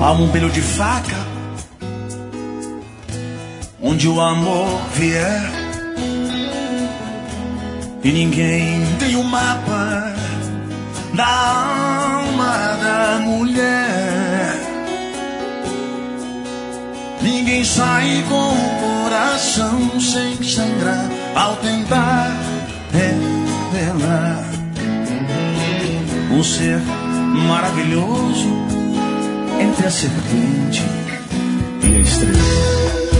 Há um brilho de faca onde o amor vier, e ninguém tem o mapa da alma da mulher. Ninguém sai com o coração sem sangrar ao tentar revelar um ser maravilhoso entre a serpente e a estrela.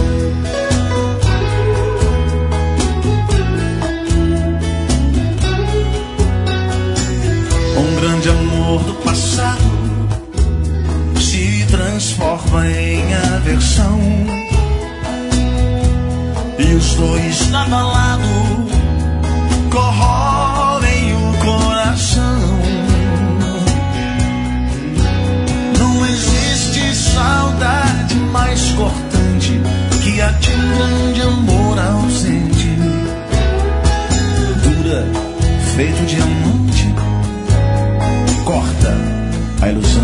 Um grande amor do passado se transforma em aversão, e os dois lado a lado corroem o coração. Não existe saudade mais cortante que a de um grande amor ausente. Dura, feito diamante, corta a ilusão.